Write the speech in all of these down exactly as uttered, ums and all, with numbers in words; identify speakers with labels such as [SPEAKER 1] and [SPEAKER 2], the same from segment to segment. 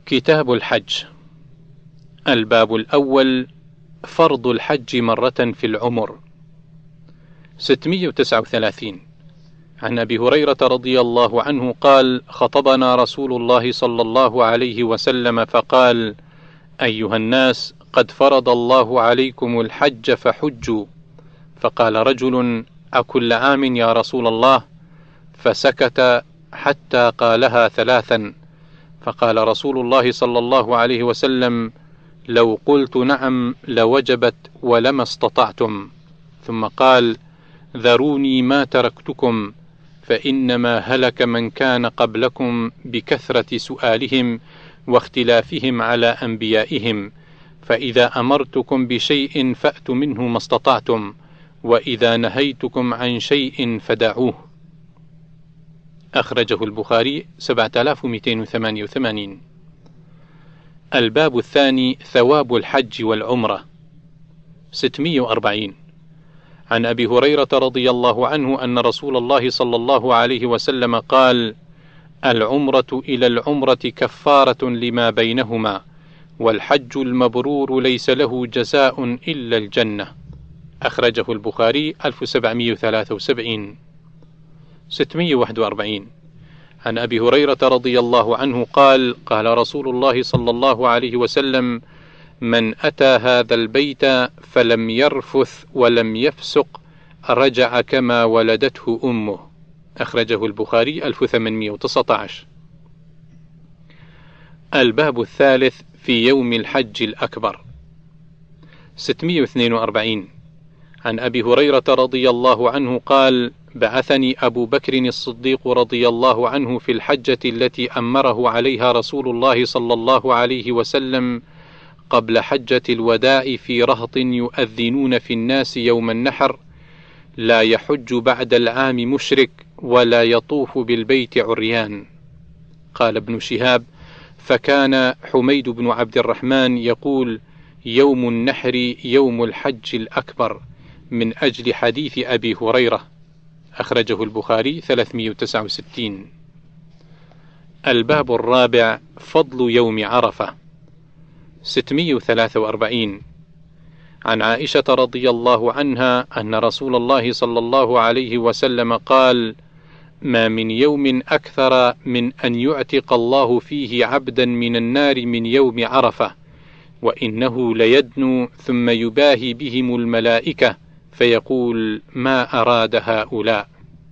[SPEAKER 1] كتاب الحج. الباب الأول: فرض الحج مرة في العمر. ستمائة وتسعة وثلاثين. عن أبي هريرة رضي الله عنه قال: خطبنا رسول الله صلى الله عليه وسلم فقال: أيها الناس، قد فرض الله عليكم الحج فحجوا. فقال رجل: أكل عام يا رسول الله؟ فسكت حتى قالها ثلاثا، فقال رسول الله صلى الله عليه وسلم: لو قلت نعم لوجبت ولما استطعتم. ثم قال: ذروني ما تركتكم، فإنما هلك من كان قبلكم بكثرة سؤالهم واختلافهم على أنبيائهم، فإذا أمرتكم بشيء فأتوا منه ما استطعتم، وإذا نهيتكم عن شيء فدعوه. أخرجه البخاري سبعة آلاف ومئتين وثمانية وثمانين. الباب الثاني: ثواب الحج والعمرة. ستمائة وأربعين. عن أبي هريرة رضي الله عنه أن رسول الله صلى الله عليه وسلم قال: العمرة إلى العمرة كفارة لما بينهما، والحج المبرور ليس له جزاء إلا الجنة. أخرجه البخاري ألف وسبعمائة وثلاثة وسبعين. ستمائة وواحد وأربعين. عن أبي هريرة رضي الله عنه قال: قال رسول الله صلى الله عليه وسلم: من أتى هذا البيت فلم يرفث ولم يفسق رجع كما ولدته أمه. أخرجه البخاري ألف وثمانمائة وتسعة عشر. الباب الثالث: في يوم الحج الأكبر. ستمائة واثنين وأربعين. عن أبي هريرة رضي الله عنه قال: بعثني أبو بكر الصديق رضي الله عنه في الحجة التي أمره عليها رسول الله صلى الله عليه وسلم قبل حجة الوداع في رهط يؤذنون في الناس يوم النحر: لا يحج بعد العام مشرك ولا يطوف بالبيت عريان. قال ابن شهاب: فكان حميد بن عبد الرحمن يقول: يوم النحر يوم الحج الأكبر، من أجل حديث أبي هريرة. أخرجه البخاري ثلاثمائة وتسعة وستين. الباب الرابع: فضل يوم عرفة. ستمائة وثلاثة وأربعين. عن عائشة رضي الله عنها أن رسول الله صلى الله عليه وسلم قال: ما من يوم أكثر من أن يعتق الله فيه عبدا من النار من يوم عرفة، وإنه ليدنو ثم يباهي بهم الملائكة فيقول: ما أراد هؤلاء.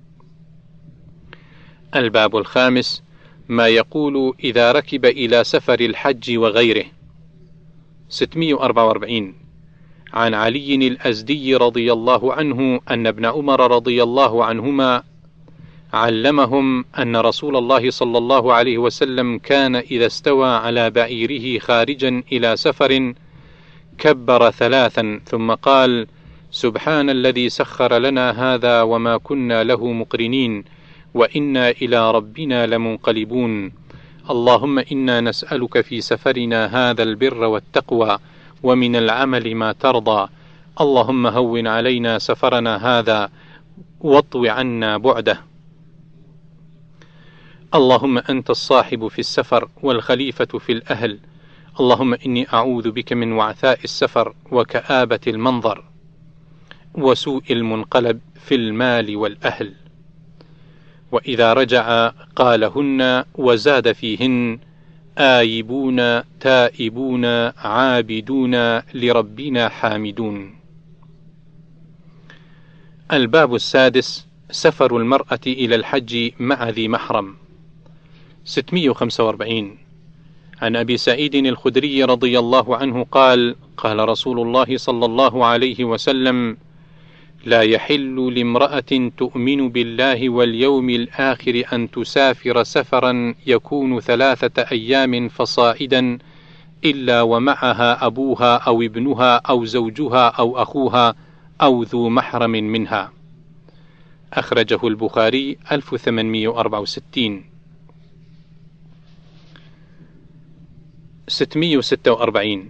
[SPEAKER 1] الباب الخامس: ما يقول إذا ركب إلى سفر الحج وغيره. ستمائة وأربعة وأربعين. عن علي الأزدي رضي الله عنه أن ابن عمر رضي الله عنهما علمهم أن رسول الله صلى الله عليه وسلم كان إذا استوى على بعيره خارجا إلى سفر كبر ثلاثا ثم قال: سبحان الذي سخر لنا هذا وما كنا له مقرنين، وإنا إلى ربنا لمنقلبون. اللهم إنا نسألك في سفرنا هذا البر والتقوى ومن العمل ما ترضى. اللهم هون علينا سفرنا هذا واطو عنا بعده. اللهم أنت الصاحب في السفر والخليفة في الأهل. اللهم إني أعوذ بك من وعثاء السفر وكآبة المنظر وسوء المنقلب في المال والأهل. وإذا رجع قالهن وزاد فيهن: آيبون تائبون عابدون لربنا حامدون. الباب السادس: سفر المرأة إلى الحج مع ذي محرم. ستمائة وخمسة وأربعين. عن أبي سعيد الخدري رضي الله عنه قال: قال رسول الله صلى الله عليه وسلم: لا يحل لامرأة تؤمن بالله واليوم الآخر أن تسافر سفرا يكون ثلاثة أيام فصاعدا إلا ومعها أبوها أو ابنها أو زوجها أو أخوها أو ذو محرم منها. أخرجه البخاري ألف وثمانمائة وأربعة وستين. ستمائة وستة وأربعين.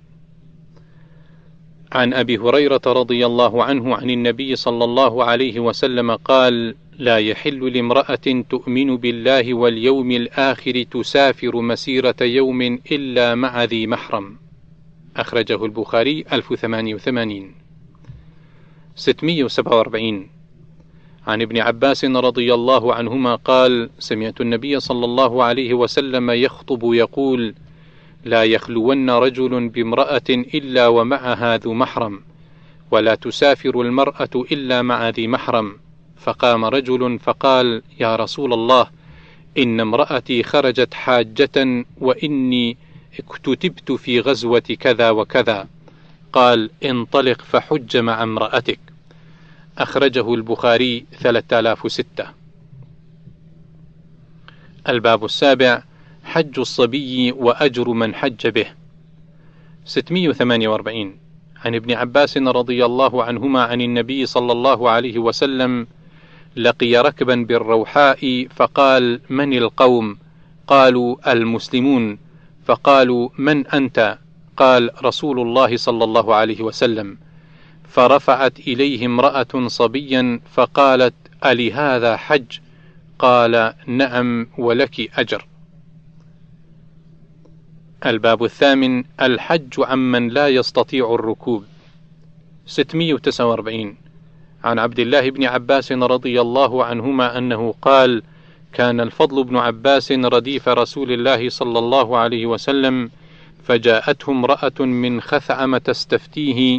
[SPEAKER 1] عن أبي هريرة رضي الله عنه عن النبي صلى الله عليه وسلم قال: لا يحل لامرأة تؤمن بالله واليوم الآخر تسافر مسيرة يوم إلا مع ذي محرم. أخرجه البخاري ألف وثمانية وثمانين. ستمائة وسبعة وأربعين عن ابن عباس رضي الله عنهما قال: سمعت النبي صلى الله عليه وسلم يخطب يقول: لا يخلون رجل بامرأة إلا ومعها ذو محرم، ولا تسافر المرأة إلا مع ذي محرم. فقام رجل فقال: يا رسول الله، إن امرأتي خرجت حاجة وإني اكتتبت في غزوة كذا وكذا. قال: انطلق فحج مع امرأتك. أخرجه البخاري ثلاثة آلاف وستة. الباب السابع: حج الصبي وأجر من حج به. ستمائة وثمانية وأربعين عن ابن عباس رضي الله عنهما عن النبي صلى الله عليه وسلم: لقي ركبا بالروحاء فقال: من القوم؟ قالوا: المسلمون. فقالوا: من أنت؟ قال: رسول الله صلى الله عليه وسلم. فرفعت إليه امرأة صبيا فقالت: ألهذا حج؟ قال: نعم ولك أجر. الباب الثامن: الحج عمن لا يستطيع الركوب. ستمائة وتسعة وأربعين عن عبد الله بن عباس رضي الله عنهما أنه قال: كان الفضل بن عباس رديف رسول الله صلى الله عليه وسلم، فجاءته امرأة من خثعم تستفتيه،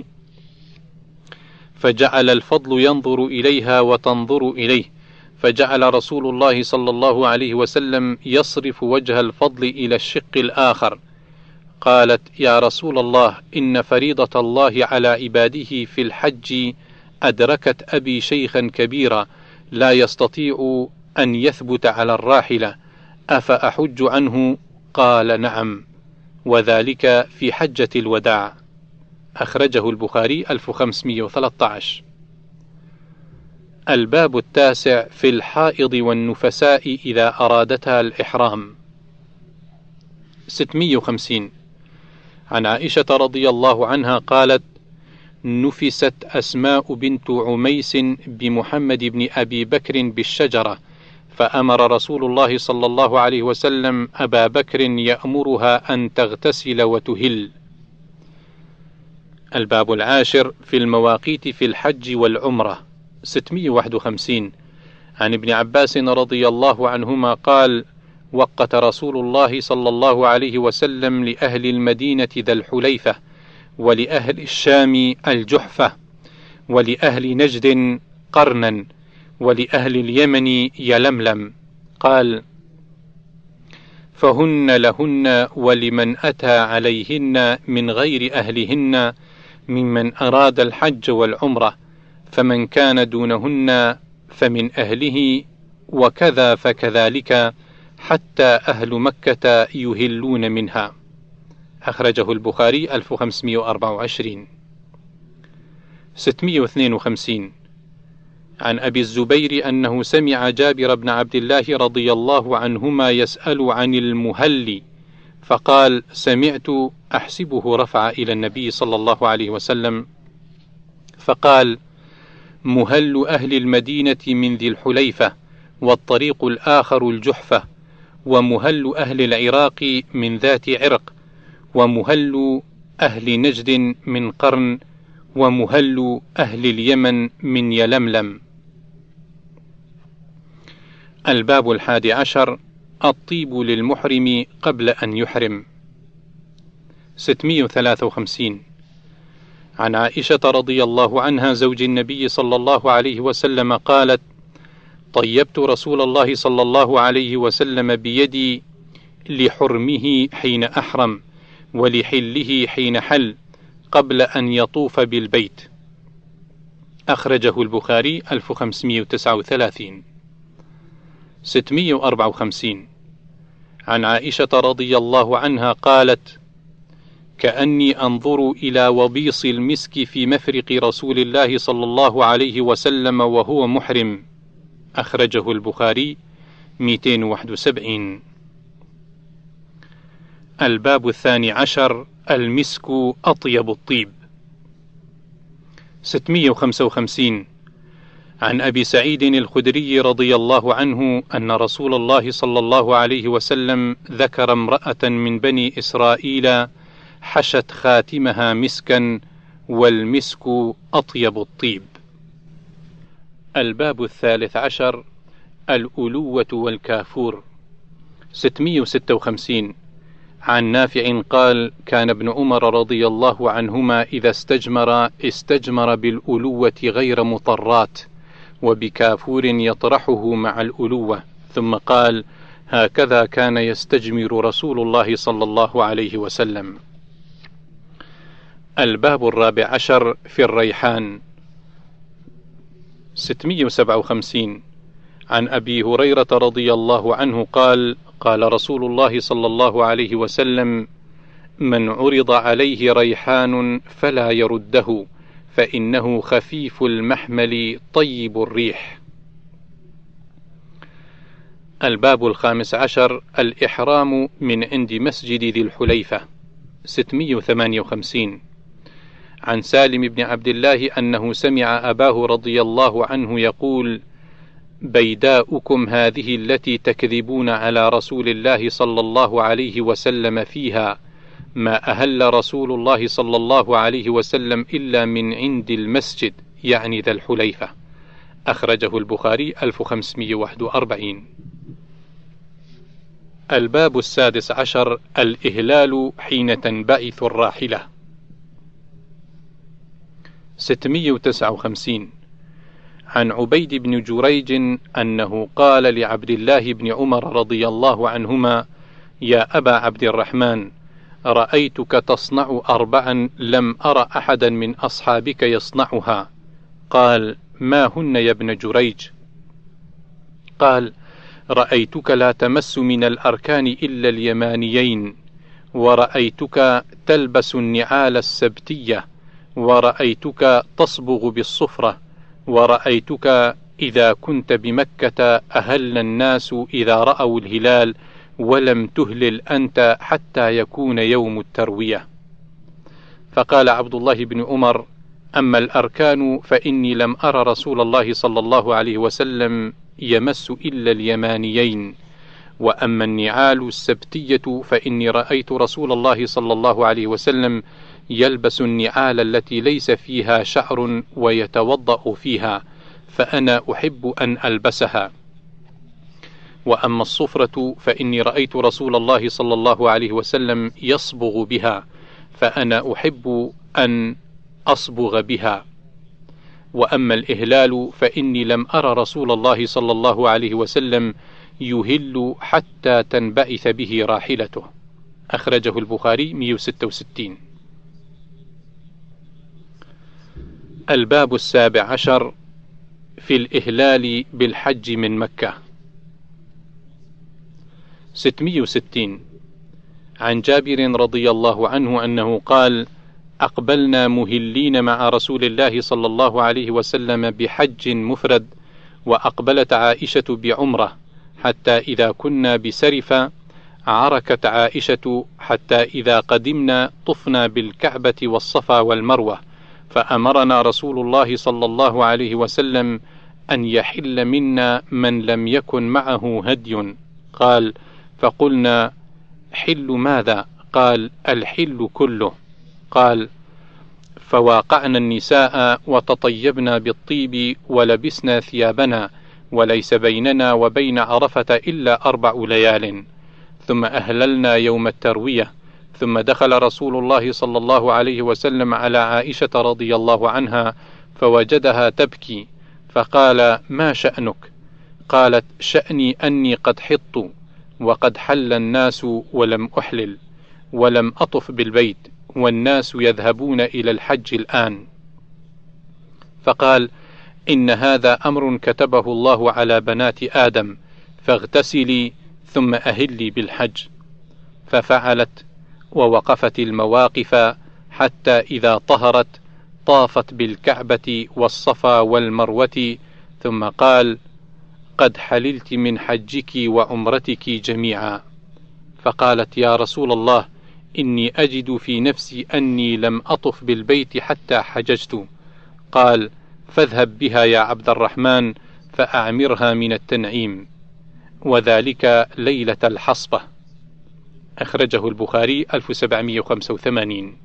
[SPEAKER 1] فجعل الفضل ينظر إليها وتنظر إليه، فجعل رسول الله صلى الله عليه وسلم يصرف وجه الفضل إلى الشق الآخر. قالت: يا رسول الله، إن فريضة الله على عباده في الحج أدركت أبي شيخا كبيرا لا يستطيع أن يثبت على الراحلة، أفأحج عنه؟ قال: نعم، وذلك في حجة الوداع. أخرجه البخاري ألف وخمسمائة وثلاثة عشر. الباب التاسع: في الحائض والنفساء إذا أرادتها الإحرام. ستمائة وخمسين عن عائشة رضي الله عنها قالت: نفست أسماء بنت عميس بمحمد بن أبي بكر بالشجرة، فأمر رسول الله صلى الله عليه وسلم أبا بكر يأمرها أن تغتسل وتهل. الباب العاشر: في المواقيت في الحج والعمرة. ستمائة وواحد وخمسين عن ابن عباس رضي الله عنهما قال: وقت رسول الله صلى الله عليه وسلم لأهل المدينة ذا الحليفة، ولأهل الشام الجحفة، ولأهل نجد قرنا، ولأهل اليمن يلملم. قال: فهن لهن ولمن أتى عليهن من غير أهلهن ممن أراد الحج والعمرة، فمن كان دونهن فمن أهله، وكذا فكذلك حتى أهل مكة يهلون منها. أخرجه البخاري ألف وخمسمائة وأربعة وعشرين. ستمائة واثنين وخمسين عن أبي الزبير أنه سمع جابر بن عبد الله رضي الله عنهما يسأل عن المهل، فقال: سمعت أحسبه رفع إلى النبي صلى الله عليه وسلم، فقال: مهل أهل المدينة من ذي الحليفة، والطريق الآخر الجحفة، ومهل أهل العراق من ذات عرق، ومهل أهل نجد من قرن، ومهل أهل اليمن من يلملم. الباب الحادي عشر: الطيب للمحرم قبل أن يحرم. ستمائة وثلاثة وخمسين عن عائشة رضي الله عنها زوج النبي صلى الله عليه وسلم قالت: طيبت رسول الله صلى الله عليه وسلم بيدي لحرمه حين أحرم، ولحله حين حل، قبل أن يطوف بالبيت. أخرجه البخاري ألف وخمسمائة وتسعة وثلاثين. ستمائة وأربعة وخمسين عن عائشة رضي الله عنها قالت: كأني أنظر إلى وبيص المسك في مفرق رسول الله صلى الله عليه وسلم وهو محرم. أخرجه البخاري مئتين وواحد وسبعين. الباب الثاني عشر: المسك أطيب الطيب. ستمائة وخمسة وخمسين عن أبي سعيد الخدري رضي الله عنه أن رسول الله صلى الله عليه وسلم ذكر امرأة من بني إسرائيل حشت خاتمها مسكا، والمسك أطيب الطيب. الباب الثالث عشر: الألوة والكافور. ستمائة وستة وخمسين. عن نافع قال: كان ابن عمر رضي الله عنهما إذا استجمر استجمر بالألوة غير مطرات، وبكافور يطرحه مع الألوة، ثم قال: هكذا كان يستجمر رسول الله صلى الله عليه وسلم. الباب الرابع عشر: في الريحان. ستمائة وسبعة وخمسين. عن أبي هريرة رضي الله عنه قال: قال رسول الله صلى الله عليه وسلم: من عرض عليه ريحان فلا يرده، فإنه خفيف المحمل طيب الريح. الباب الخامس عشر: الإحرام من عند مسجد ذي الحليفة. ستمائة وثمانية وخمسين. عن سالم بن عبد الله أنه سمع أباه رضي الله عنه يقول: بيداؤكم هذه التي تكذبون على رسول الله صلى الله عليه وسلم فيها، ما أهل رسول الله صلى الله عليه وسلم إلا من عند المسجد، يعني ذا الحليفة. أخرجه البخاري ألف وخمسمائة وواحد وأربعين. الباب السادس عشر: الإهلال حين تنبعث الراحلة. ستمائة وتسعة وخمسين. عن عبيد بن جريج أنه قال لعبد الله بن عمر رضي الله عنهما: يا أبا عبد الرحمن، رأيتك تصنع أربعا لم أر أحدا من أصحابك يصنعها. قال: ما هن يا ابن جريج؟ قال: رأيتك لا تمس من الأركان إلا اليمانيين، ورأيتك تلبس النعال السبتية، ورأيتك تصبغ بالصفرة، ورأيتك إذا كنت بمكة أهل الناس إذا رأوا الهلال، ولم تهلل أنت حتى يكون يوم التروية. فقال عبد الله بن عمر: أما الأركان فإني لم أرى رسول الله صلى الله عليه وسلم يمس إلا اليمانيين، وأما النعال السبتية فإني رأيت رسول الله صلى الله عليه وسلم يلبس النعال التي ليس فيها شعر ويتوضأ فيها، فأنا أحب أن ألبسها. وأما الصفرة فإني رأيت رسول الله صلى الله عليه وسلم يصبغ بها، فأنا أحب أن أصبغ بها. وأما الإهلال فإني لم أرى رسول الله صلى الله عليه وسلم يهل حتى تنبعث به راحلته. أخرجه البخاري مئة وستة وستين. الباب السابع عشر: في الإهلال بالحج من مكة. ستمائة وستين. عن جابر رضي الله عنه أنه قال: أقبلنا مهلين مع رسول الله صلى الله عليه وسلم بحج مفرد، وأقبلت عائشة بعمرة، حتى إذا كنا بسرفة عركت عائشة، حتى إذا قدمنا طفنا بالكعبة والصفا والمروة، فأمرنا رسول الله صلى الله عليه وسلم أن يحل منا من لم يكن معه هدي. قال: فقلنا: حل ماذا؟ قال: الحل كله. قال: فواقعنا النساء وتطيبنا بالطيب ولبسنا ثيابنا، وليس بيننا وبين عرفة إلا أربع ليال، ثم أهللنا يوم التروية. ثم دخل رسول الله صلى الله عليه وسلم على عائشة رضي الله عنها فوجدها تبكي، فقال: ما شأنك؟ قالت: شأني أني قد حطت، وقد حل الناس ولم أحلل، ولم أطف بالبيت، والناس يذهبون إلى الحج الآن. فقال: إن هذا أمر كتبه الله على بنات آدم، فاغتسلي ثم أهلي بالحج. ففعلت، ووقفت المواقف حتى إذا طهرت طافت بالكعبة والصفا والمروة، ثم قال: قد حللت من حجك وعمرتك جميعا. فقالت: يا رسول الله، إني أجد في نفسي أني لم أطف بالبيت حتى حججت. قال: فاذهب بها يا عبد الرحمن فأعمرها من التنعيم، وذلك ليلة الحصبة. أخرجه البخاري ألف وسبعمائة وخمسة وثمانين.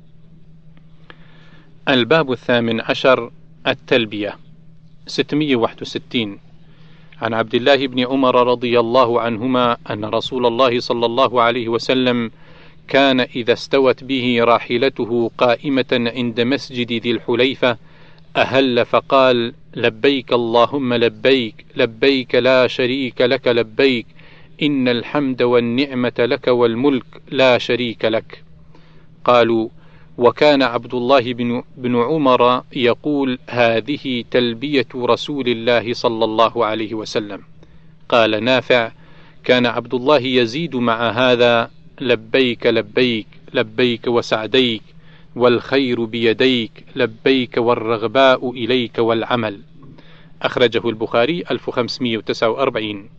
[SPEAKER 1] الباب الثامن عشر التلبية. ستمائة وواحد وستين. عن عبد الله بن عمر رضي الله عنهما أن رسول الله صلى الله عليه وسلم كان إذا استوت به راحلته قائمة عند مسجد ذي الحليفة أهل فقال: لبيك اللهم لبيك، لبيك لا شريك لك لبيك، إن الحمد والنعمة لك والملك لا شريك لك. قالوا: وكان عبد الله بن عمر يقول: هذه تلبية رسول الله صلى الله عليه وسلم. قال نافع: كان عبد الله يزيد مع هذا: لبيك لبيك، لبيك وسعديك، والخير بيديك، لبيك والرغباء إليك والعمل. أخرجه البخاري ألف وخمسمائة وتسعة وأربعين.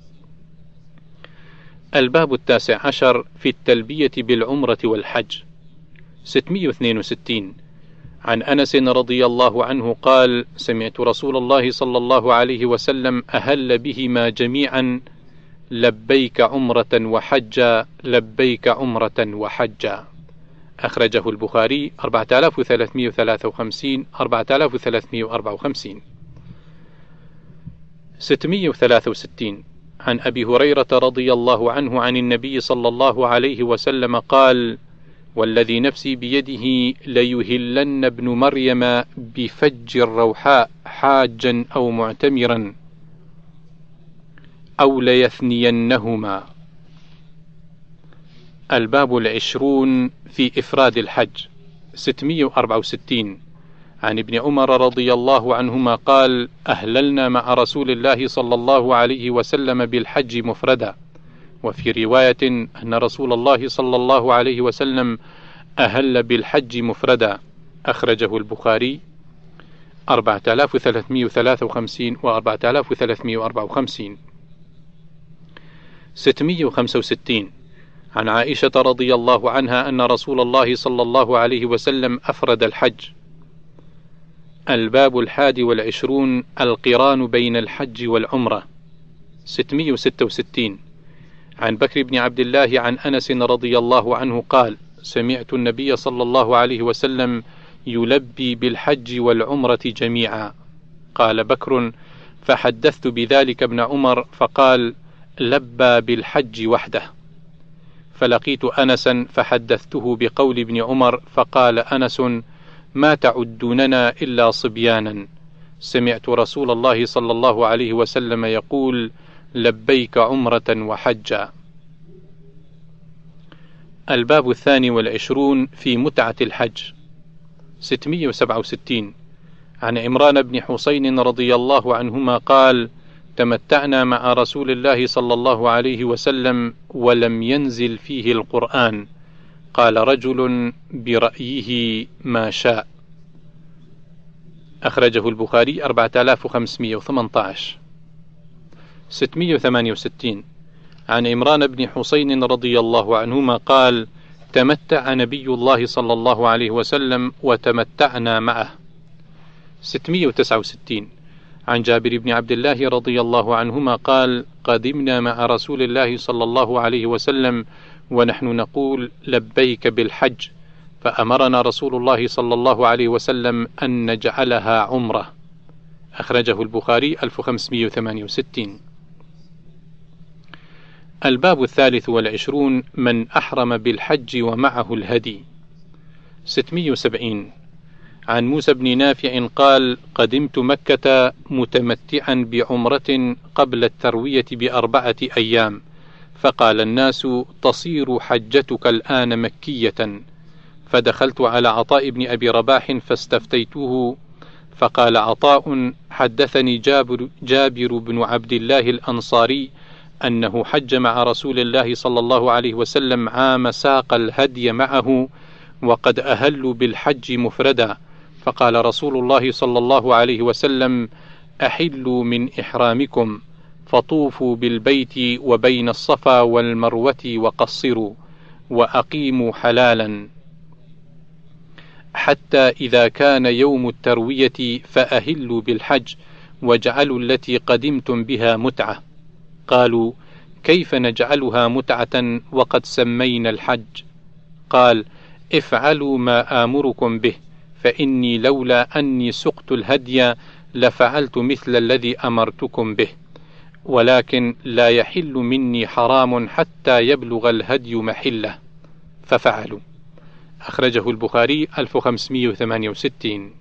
[SPEAKER 1] الباب التاسع عشر في التلبية بالعمرة والحج. ستمائة واثنين وستين. عن أنس رضي الله عنه قال: سمعت رسول الله صلى الله عليه وسلم أهل بهما جميعا: لبيك عمرة وحجا، لبيك عمرة وحجا. أخرجه البخاري أربعة آلاف وثلاثمائة وثلاثة وخمسين أربعة آلاف وثلاثمائة وأربعة وخمسين. ستمائة وثلاثة وستين. عن أبي هريرة رضي الله عنه عن النبي صلى الله عليه وسلم قال: والذي نفسي بيده ليهلن ابن مريم بفج الروحاء حاجا أو معتمرا أو ليثنينهما. الباب العشرون في إفراد الحج. ستمائة وأربعة وستين. عن ابن عمر رضي الله عنهما قال: أهللنا مع رسول الله صلى الله عليه وسلم بالحج مفردا. وفي رواية أن رسول الله صلى الله عليه وسلم أهل بالحج مفردا. أخرجه البخاري أربعة آلاف وثلاثمائة وثلاثة وخمسين وأربعة آلاف وثلاثمائة وأربعة وخمسين. ستمائة وخمسة وستين. عن عائشة رضي الله عنها أن رسول الله صلى الله عليه وسلم أفرد الحج. الباب الحادي والعشرون القران بين الحج والعمرة. ستمائة وستة وستين. عن بكر بن عبد الله عن أنس رضي الله عنه قال: سمعت النبي صلى الله عليه وسلم يلبي بالحج والعمرة جميعا. قال بكر: فحدثت بذلك ابن عمر فقال: لبى بالحج وحده. فلقيت أنسا فحدثته بقول ابن عمر فقال أنس: ما تعدوننا إلا صبيانا، سمعت رسول الله صلى الله عليه وسلم يقول: لبيك عمرة وحجا. الباب الثاني والعشرون في متعة الحج. ستمائة وسبعة وستين. عن عمران بن حسين رضي الله عنهما قال: تمتعنا مع رسول الله صلى الله عليه وسلم ولم ينزل فيه القرآن. قال رجل: برأيه ما شاء. أخرجه البخاري أربعة آلاف وخمسمائة وثمانية عشر. ستمائة وثمانية وستين. عن عمران بن حسين رضي الله عنهما قال: تمتع نبي الله صلى الله عليه وسلم وتمتعنا معه. ستمائة وتسعة وستين. عن جابر بن عبد الله رضي الله عنهما قال: قدمنا مع رسول الله صلى الله عليه وسلم ونحن نقول: لبيك بالحج، فأمرنا رسول الله صلى الله عليه وسلم أن نجعلها عمرة. أخرجه البخاري ألف وخمسمائة وثمانية وستين. الباب الثالث والعشرون من أحرم بالحج ومعه الهدي. ستمائة وسبعين. عن موسى بن نافع قال: قدمت مكة متمتعا بعمرة قبل التروية بأربعة أيام، فقال الناس: تصير حجتك الآن مكية. فدخلت على عطاء بن أبي رباح فاستفتيته، فقال عطاء: حدثني جابر, جابر بن عبد الله الأنصاري أنه حج مع رسول الله صلى الله عليه وسلم عام ساق الهدي معه وقد أهلوا بالحج مفردا، فقال رسول الله صلى الله عليه وسلم: أحلوا من إحرامكم فطوفوا بالبيت وبين الصفا والمروة وقصروا وأقيموا حلالا. حتى إذا كان يوم التروية فأهلوا بالحج واجعلوا التي قدمتم بها متعة. قالوا: كيف نجعلها متعة وقد سمينا الحج؟ قال: افعلوا ما آمركم به، فإني لولا أني سقت الهدي لفعلت مثل الذي أمرتكم به، ولكن لا يحل مني حرام حتى يبلغ الهدي محله، ففعلوا. أخرجه البخاري ألف وخمسمائة وثمانية وستين.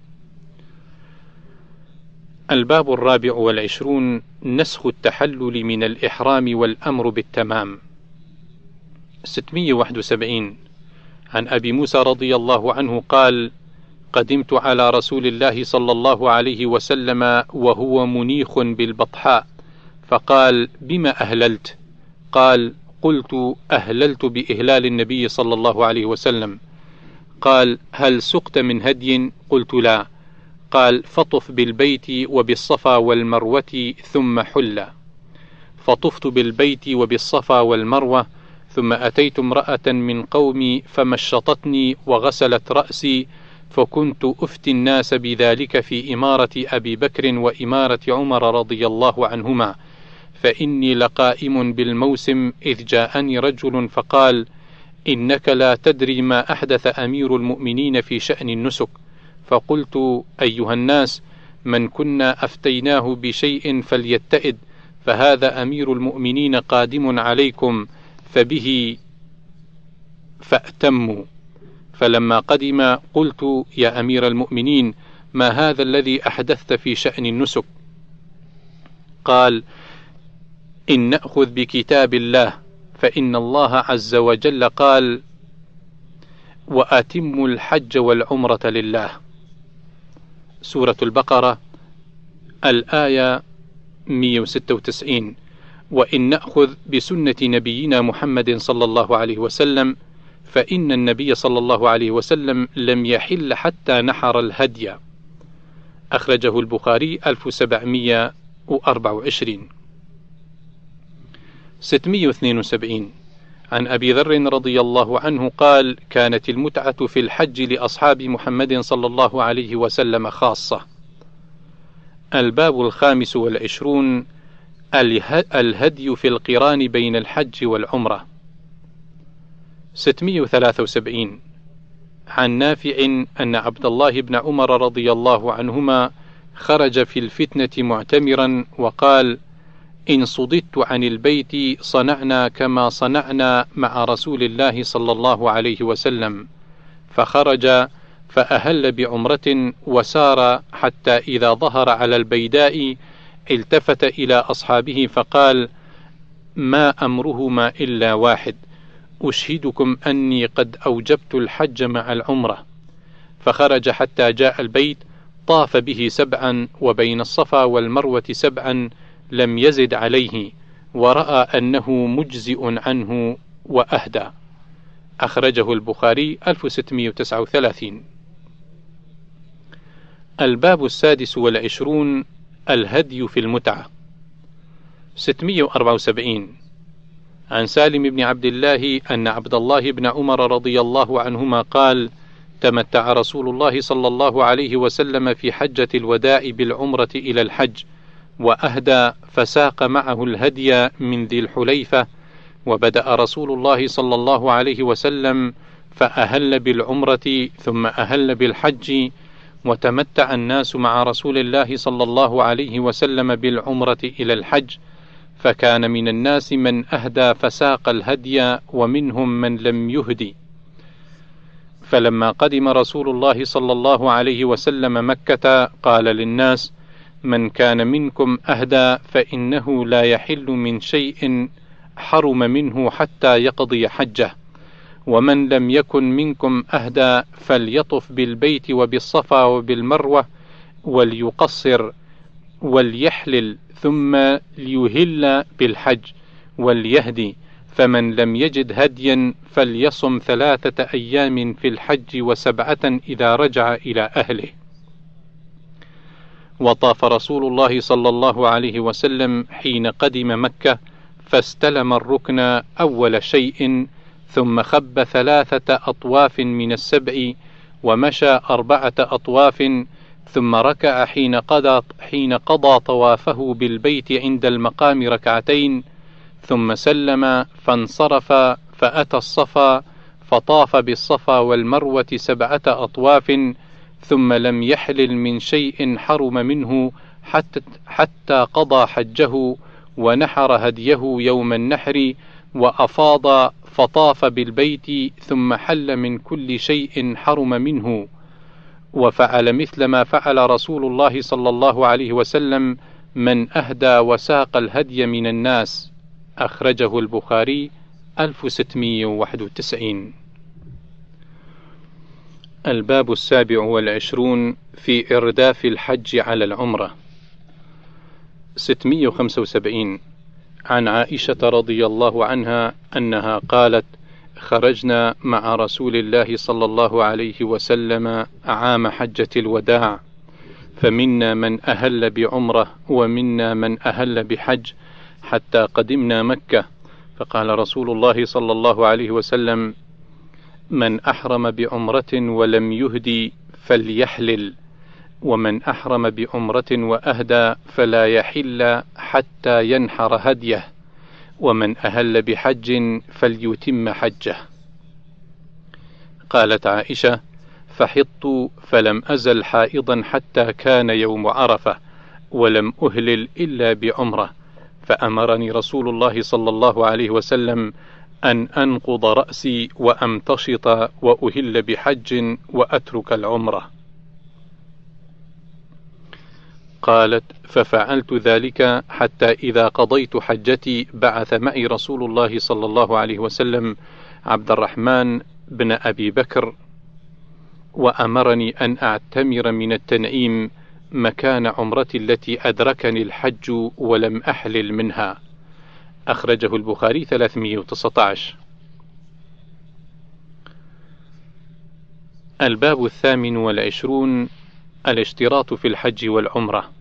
[SPEAKER 1] الباب الرابع والعشرون: نسخ التحلل من الإحرام والأمر بالتمام. ستمائة وواحد وسبعين. عن أبي موسى رضي الله عنه قال: قدمت على رسول الله صلى الله عليه وسلم وهو منيخ بالبطحاء، فقال: بما أهللت؟ قال: قلت: أهللت بإهلال النبي صلى الله عليه وسلم. قال: هل سقت من هدي؟ قلت: لا. قال: فطف بالبيت وبالصفا والمروة ثم حل. فطفت بالبيت وبالصفا والمروة، ثم أتيت امرأة من قومي فمشطتني وغسلت رأسي، فكنت أفتي الناس بذلك في إمارة أبي بكر وإمارة عمر رضي الله عنهما، فإني لقائم بالموسم إذ جاءني رجل فقال: إنك لا تدري ما أحدث أمير المؤمنين في شأن النسك. فقلت: أيها الناس، من كنا أفتيناه بشيء فليتئد، فهذا أمير المؤمنين قادم عليكم، فبه فأتموا. فلما قدم قلت: يا أمير المؤمنين، ما هذا الذي أحدثت في شأن النسك؟ قال: إن نأخذ بكتاب الله، فإن الله عز وجل قال: وأتموا الحج والعمرة لله. سورة البقرة الآية مئة وستة وتسعين. وإن نأخذ بسنة نبينا محمد صلى الله عليه وسلم، فإن النبي صلى الله عليه وسلم لم يحل حتى نحر الهدي. أخرجه البخاري ألف وسبعمائة وأربعة وعشرين. ستمائة واثنين وسبعين. عن أبي ذر رضي الله عنه قال: كانت المتعة في الحج لأصحاب محمد صلى الله عليه وسلم خاصة. الباب الخامس والعشرون: الهدي في القران بين الحج والعمرة. ستمائة وثلاثة وسبعين. عن نافع أن عبد الله بن عمر رضي الله عنهما خرج في الفتنة معتمرا وقال: إن صددت عن البيت صنعنا كما صنعنا مع رسول الله صلى الله عليه وسلم، فخرج فأهل بعمرة وسار حتى إذا ظهر على البيداء التفت إلى أصحابه فقال: ما أمرهما إلا واحد، أشهدكم أني قد أوجبت الحج مع العمرة. فخرج حتى جاء البيت، طاف به سبعا وبين الصفا والمروة سبعا، لم يزد عليه، ورأى أنه مجزئ عنه وأهدى. أخرجه البخاري ألف وستمائة وتسعة وثلاثين. الباب السادس والعشرون: الهدي في المتعة. ستمائة وأربعة وسبعين. عن سالم بن عبد الله أن عبد الله بن عمر رضي الله عنهما قال: تمتع رسول الله صلى الله عليه وسلم في حجة الوداع بالعمرة إلى الحج، وأهدى فساق معه الهدي من ذي الحليفة، وبدأ رسول الله صلى الله عليه وسلم فأهل بالعمرة ثم أهل بالحج، وتمتع الناس مع رسول الله صلى الله عليه وسلم بالعمرة إلى الحج، فكان من الناس من أهدى فساق الهدي ومنهم من لم يهدي. فلما قدم رسول الله صلى الله عليه وسلم مكة قال للناس: من كان منكم أهدى فإنه لا يحل من شيء حرم منه حتى يقضي حجه، ومن لم يكن منكم أهدى فليطف بالبيت وبالصفا وبالمروة وليقصر وليحلل ثم ليهل بالحج وليهدي، فمن لم يجد هديا فليصم ثلاثة أيام في الحج وسبعة إذا رجع إلى أهله. وطاف رسول الله صلى الله عليه وسلم حين قدم مكة، فاستلم الركن أول شيء، ثم خب ثلاثة أطواف من السبع، ومشى أربعة أطواف، ثم ركع حين قضى, حين قضى طوافه بالبيت عند المقام ركعتين، ثم سلم فانصرف فأتى الصفا فطاف بالصفا والمروة سبعة أطواف، ثم لم يحلل من شيء حرم منه حتى, حتى قضى حجه ونحر هديه يوم النحر، وأفاض فطاف بالبيت ثم حل من كل شيء حرم منه، وفعل مثل ما فعل رسول الله صلى الله عليه وسلم من أهدى وساق الهدي من الناس. أخرجه البخاري ألف وستمائة وواحد وتسعين. الباب السابع والعشرون في إرداف الحج على العمرة. ستمائة وخمسة وسبعين. عن عائشة رضي الله عنها أنها قالت: خرجنا مع رسول الله صلى الله عليه وسلم عام حجة الوداع، فمنا من أهل بعمرة ومنا من أهل بحج، حتى قدمنا مكة، فقال رسول الله صلى الله عليه وسلم: من أحرم بعمرة ولم يهدي فليحلل، ومن أحرم بعمرة وأهدى فلا يحل حتى ينحر هديه، ومن أهل بحج فليتم حجه. قالت عائشة: فحطت فلم أزل حائضا حتى كان يوم عرفة، ولم أهلل إلا بعمرة، فأمرني رسول الله صلى الله عليه وسلم أن أنقض رأسي وأمتشط وأهل بحج وأترك العمرة. قالت: ففعلت ذلك حتى إذا قضيت حجتي بعث معي رسول الله صلى الله عليه وسلم عبد الرحمن بن أبي بكر، وأمرني أن أعتمر من التنعيم مكان عمرتي التي أدركني الحج ولم أحلل منها. أخرجه البخاري ثلاثمائة وتسعة عشر. الباب الثامن والعشرون الاشتراط في الحج والعمرة.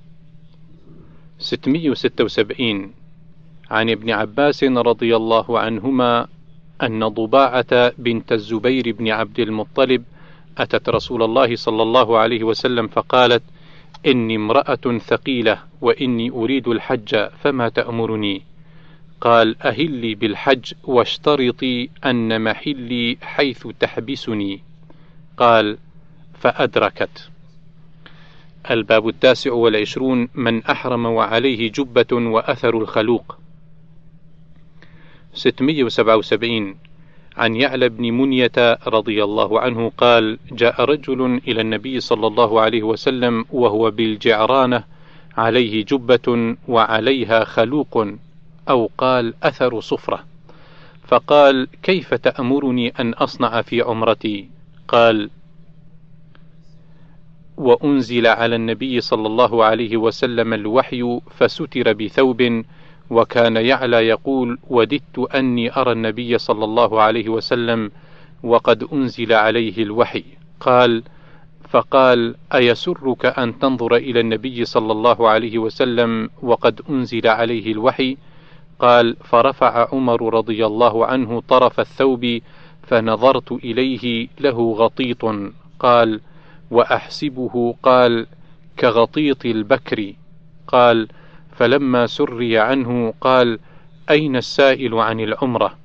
[SPEAKER 1] ستمائة وستة وسبعين. عن ابن عباس رضي الله عنهما أن ضباعة بنت الزبير بن عبد المطلب أتت رسول الله صلى الله عليه وسلم فقالت: إني امرأة ثقيلة وإني أريد الحج فما تأمرني؟ قال: أهلي بالحج واشترطي أن محلي حيث تحبسني. قال: فأدركت. الباب التاسع والعشرون من أحرم وعليه جبة وأثر الخلوق. ستمائة وسبعة وسبعين. عن يعلى بن منية رضي الله عنه قال: جاء رجل إلى النبي صلى الله عليه وسلم وهو بالجعرانة عليه جبة وعليها خلوق، أو قال أثر صفرة، فقال: كيف تأمرني أن أصنع في عمرتي؟ قال: وأنزل على النبي صلى الله عليه وسلم الوحي فستر بثوب، وكان يعلى يقول: وددت أني أرى النبي صلى الله عليه وسلم وقد أنزل عليه الوحي. قال: فقال: أيسرك أن تنظر إلى النبي صلى الله عليه وسلم وقد أنزل عليه الوحي؟ قال: فرفع عمر رضي الله عنه طرف الثوب فنظرت إليه له غطيط. قال: وأحسبه قال كغطيط البكر. قال: فلما سري عنه قال: أين السائل عن العمرة؟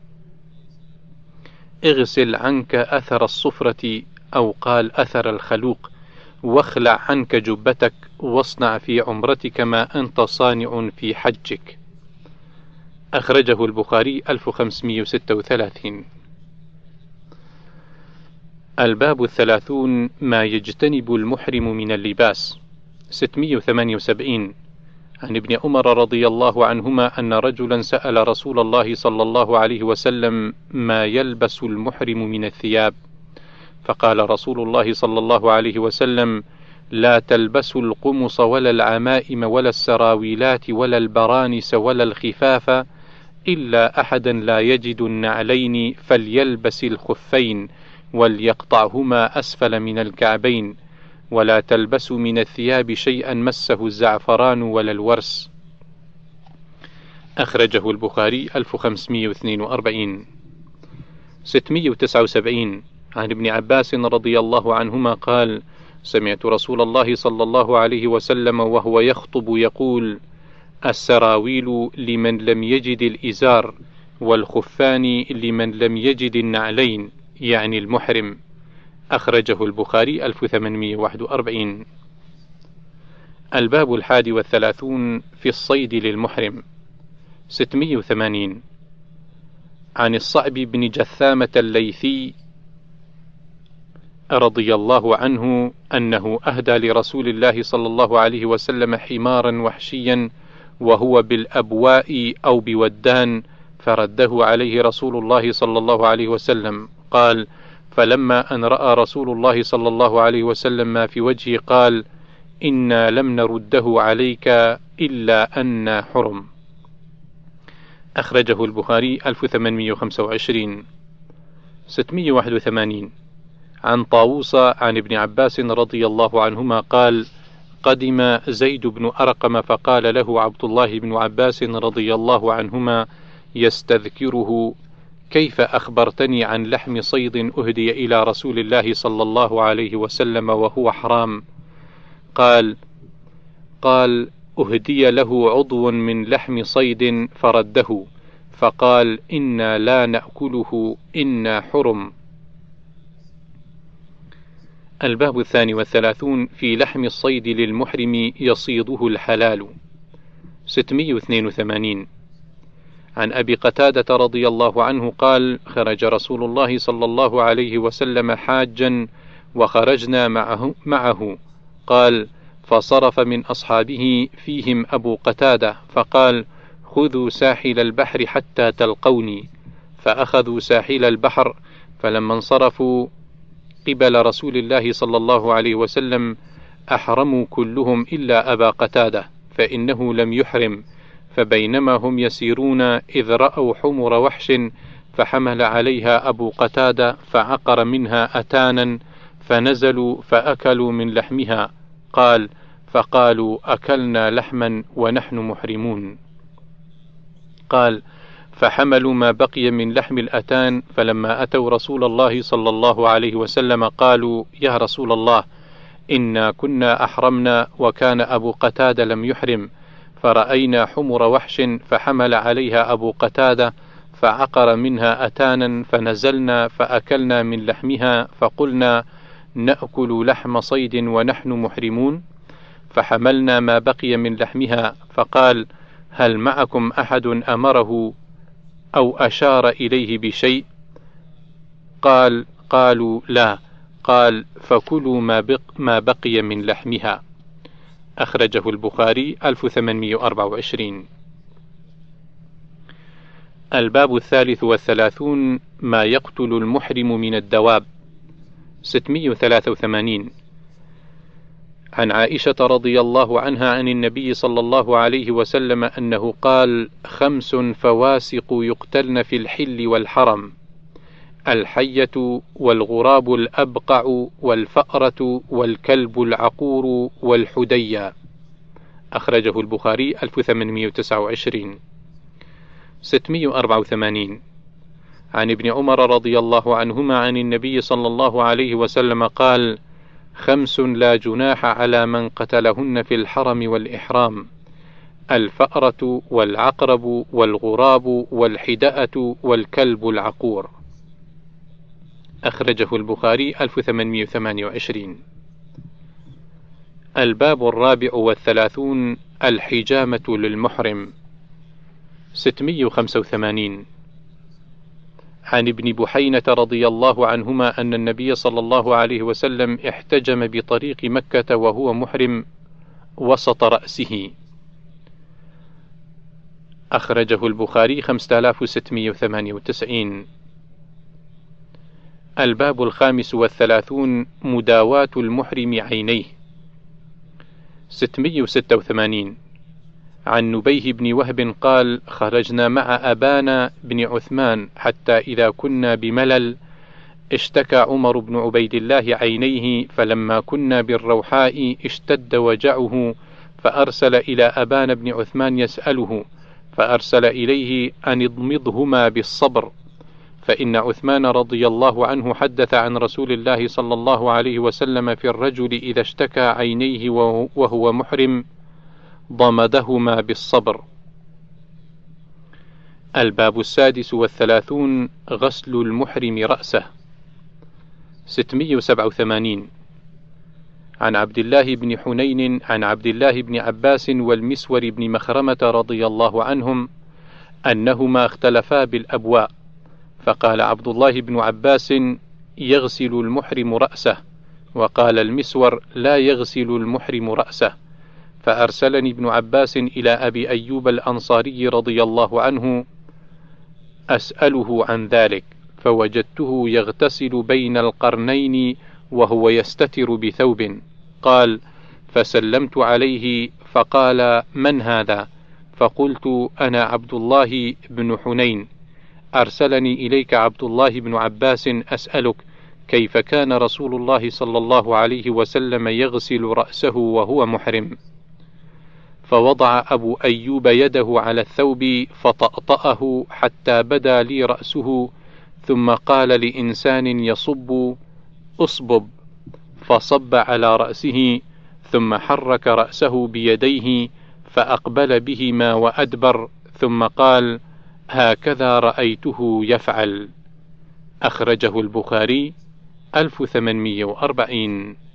[SPEAKER 1] اغسل عنك أثر الصفرة، أو قال أثر الخلوق، واخلع عنك جبتك، واصنع في عمرتك ما أنت صانع في حجك. أخرجه البخاري ألف وخمسمائة وستة وثلاثين. الباب الثلاثون ما يجتنب المحرم من اللباس. ستمائة وثمانية وسبعين. عن ابن عمر رضي الله عنهما أن رجلا سأل رسول الله صلى الله عليه وسلم ما يلبس المحرم من الثياب، فقال رسول الله صلى الله عليه وسلم: لا تلبسوا القمص ولا العمائم ولا السراويلات ولا البرانس ولا الخفاف، إلا أحدا لا يجد النعلين فليلبس الخفين وليقطعهما أسفل من الكعبين، ولا تلبسوا من الثياب شيئا مسه الزعفران ولا الورس. أخرجه البخاري ألف وخمسمائة واثنين وأربعين. ستمائة وتسعة وسبعين. عن ابن عباس رضي الله عنهما قال: سمعت رسول الله صلى الله عليه وسلم وهو يخطب يقول: السراويل لمن لم يجد الإزار، والخفان لمن لم يجد النعلين، يعني المحرم. أخرجه البخاري ألف وثمانمائة وواحد وأربعين. الباب الحادي والثلاثون في الصيد للمحرم. ستمائة وثمانين. عن الصعب بن جثامة الليثي رضي الله عنه أنه أهدى لرسول الله صلى الله عليه وسلم حمارا وحشيا وهو بالأبواء أو بودان، فرده عليه رسول الله صلى الله عليه وسلم. قال: فلما أن رأى رسول الله صلى الله عليه وسلم ما في وجهه قال: إنا لم نرده عليك إلا أن حرم. أخرجه البخاري ألف وثمانمائة وخمسة وعشرين. ستمائة وواحد وثمانين. عن طاووس عن ابن عباس رضي الله عنهما قال: قدم زيد بن أرقم فقال له عبد الله بن عباس رضي الله عنهما يستذكره: كيف أخبرتني عن لحم صيد أهدي إلى رسول الله صلى الله عليه وسلم وهو حرام؟ قال: قال: أهدي له عضو من لحم صيد فرده، فقال: إنا لا نأكله إنا حرم. الباب الثاني والثلاثون في لحم الصيد للمحرم يصيده الحلال. ستمائة واثنين وثمانين. عن أبي قتادة رضي الله عنه قال: خرج رسول الله صلى الله عليه وسلم حاجا وخرجنا معه, معه قال: فصرف من أصحابه فيهم أبو قتادة فقال: خذوا ساحل البحر حتى تلقوني، فأخذوا ساحل البحر، فلما انصرفوا قبل رسول الله صلى الله عليه وسلم أحرموا كلهم إلا أبا قتادة، فإنه لم يحرم. فبينما هم يسيرون إذ رأوا حمر وحش، فحمل عليها أبو قتادة فعقر منها أتانا، فنزلوا فأكلوا من لحمها. قال: فقالوا: أكلنا لحما ونحن محرمون. قال: فحملوا ما بقي من لحم الأتان، فلما أتوا رسول الله صلى الله عليه وسلم قالوا: يا رسول الله، إنا كنا أحرمنا وكان أبو قتادة لم يحرم، فرأينا حمر وحش فحمل عليها أبو قتادة فعقر منها أتانا، فنزلنا فأكلنا من لحمها، فقلنا: نأكل لحم صيد ونحن محرمون؟ فحملنا ما بقي من لحمها، فقال: هل معكم أحد أمره أو أشار إليه بشيء؟ قال: قالوا: لا. قال: فكلوا ما, بق ما بقي من لحمها. أخرجه البخاري ألف وثمانمائة وأربعة وعشرين. الباب الثالث والثلاثون ما يقتل المحرم من الدواب. ستمائة وثلاثة وثمانين. عن عائشة رضي الله عنها عن النبي صلى الله عليه وسلم أنه قال: خمس فواسق يقتلن في الحل والحرم: الحية والغراب الأبقع والفأرة والكلب العقور والحدية. أخرجه البخاري ألف وثمانمائة وتسعة وعشرين. ستمائة وأربعة وثمانين. عن ابن عمر رضي الله عنهما عن النبي صلى الله عليه وسلم قال: خمس لا جناح على من قتلهن في الحرم والإحرام: الفأرة والعقرب والغراب والحدأة والكلب العقور. أخرجه البخاري ألف وثمانمائة وثمانية وعشرين. الباب الرابع والثلاثون الحجامة للمحرم. ستمائة وخمسة وثمانين. عن ابن بحينة رضي الله عنهما أن النبي صلى الله عليه وسلم احتجم بطريق مكة وهو محرم وسط رأسه. أخرجه البخاري خمسة آلاف وستمائة وثمانية وتسعين. الباب الخامس والثلاثون مداواة المحرم عينيه. ستمائة وستة وثمانين. عن نبيه بن وهب قال: خرجنا مع أبانا بن عثمان حتى إذا كنا بملل اشتكى عمر بن عبيد الله عينيه، فلما كنا بالروحاء اشتد وجعه، فأرسل إلى أبان بن عثمان يسأله، فأرسل إليه أن اضمضهما بالصبر، فإن عثمان رضي الله عنه حدث عن رسول الله صلى الله عليه وسلم في الرجل إذا اشتكى عينيه وهو محرم ضمدهما بالصبر. الباب السادس والثلاثون غسل المحرم رأسه. ستمائة وسبعة وثمانين عن عبد الله بن حنين عن عبد الله بن عباس والمسور بن مخرمة رضي الله عنهم أنهما اختلفا بالأبواء، فقال عبد الله بن عباس: يغسل المحرم رأسه، وقال المسور: لا يغسل المحرم رأسه. فأرسلني ابن عباس إلى أبي أيوب الأنصاري رضي الله عنه أسأله عن ذلك، فوجدته يغتسل بين القرنين وهو يستتر بثوب. قال: فسلمت عليه فقال: من هذا؟ فقلت: أنا عبد الله بن حنين، أرسلني إليك عبد الله بن عباس أسألك كيف كان رسول الله صلى الله عليه وسلم يغسل رأسه وهو محرم. فوضع أبو أيوب يده على الثوب فطأطأه حتى بدا لي رأسه، ثم قال لإنسان يصب: أصبب، فصب على رأسه، ثم حرك رأسه بيديه فأقبل بهما وأدبر، ثم قال: هكذا رأيته يفعل. أخرجه البخاري ألف وثمانمائة وأربعين.